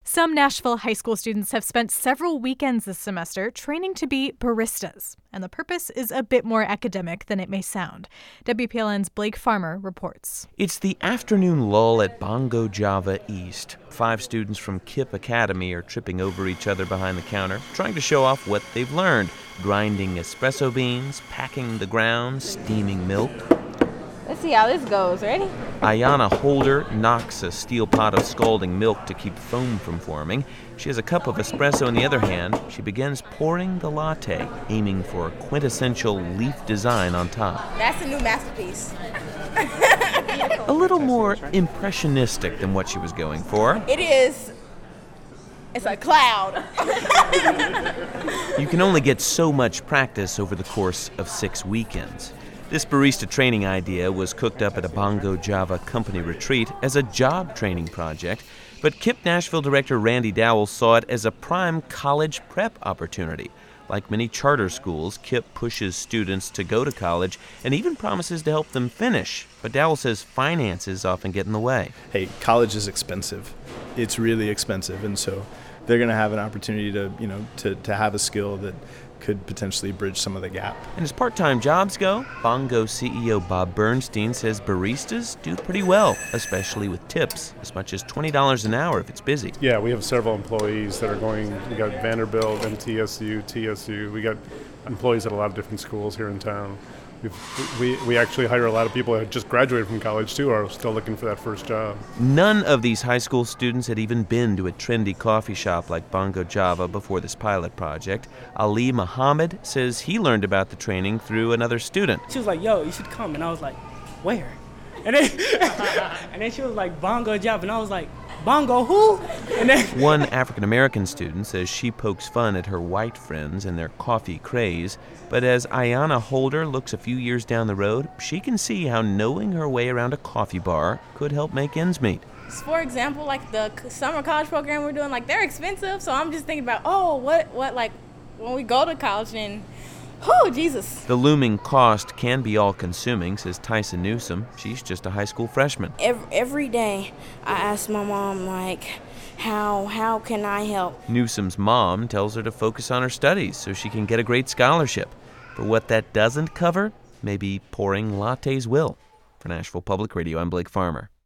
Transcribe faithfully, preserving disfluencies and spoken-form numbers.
Some Nashville high school students have spent several weekends this semester training to be baristas, and the purpose is a bit more academic than it may sound. W P L N's Blake Farmer reports. It's the afternoon lull at Bongo Java East. Five students from Kipp Academy are tripping over each other behind the counter, trying to show off what they've learned. Grinding espresso beans, packing the grounds, steaming milk. Let's see how this goes. Ready? Ayanna Holder knocks a steel pot of scalding milk to keep foam from forming. She has a cup of espresso in the other hand. She begins pouring the latte, aiming for a quintessential leaf design on top. That's a new masterpiece. A little more impressionistic than what she was going for. It is. It's a cloud. You can only get so much practice over the course of six weekends. This barista training idea was cooked up at a Bongo Java company retreat as a job training project, but Kipp Nashville director Randy Dowell saw it as a prime college prep opportunity. Like many charter schools, Kipp pushes students to go to college and even promises to help them finish. But Dowell says finances often get in the way. Hey, college is expensive. It's really expensive, and so they're going to have an opportunity to, you know, to, to have a skill that could potentially bridge some of the gap. And as part-time jobs go, Bongo C E O Bob Bernstein says baristas do pretty well, especially with tips, as much as twenty dollars an hour if it's busy. Yeah, we have several employees that are going. We got Vanderbilt, M T S U, T S U. We got employees at a lot of different schools here in town. We've, we we actually hire a lot of people that just graduated from college, too, are still looking for that first job. None of these high school students had even been to a trendy coffee shop like Bongo Java before this pilot project. Ali Muhammad says he learned about the training through another student. She was like, yo, you should come. And I was like, where? And then, and then she was like, Bongo Java. And I was like, Bongo who? And then One African-American student says she pokes fun at her white friends and their coffee craze, but as Ayanna Holder looks a few years down the road, she can see how knowing her way around a coffee bar could help make ends meet. For example, like the summer college program we're doing, like they're expensive. So I'm just thinking about, oh, what, what, like when we go to college and, oh, Jesus. The looming cost can be all-consuming, says Tyson Newsom. She's just a high school freshman. Every, every day I ask my mom, like, how how can I help? Newsom's mom tells her to focus on her studies so she can get a great scholarship. But what that doesn't cover, maybe pouring lattes will. For Nashville Public Radio, I'm Blake Farmer.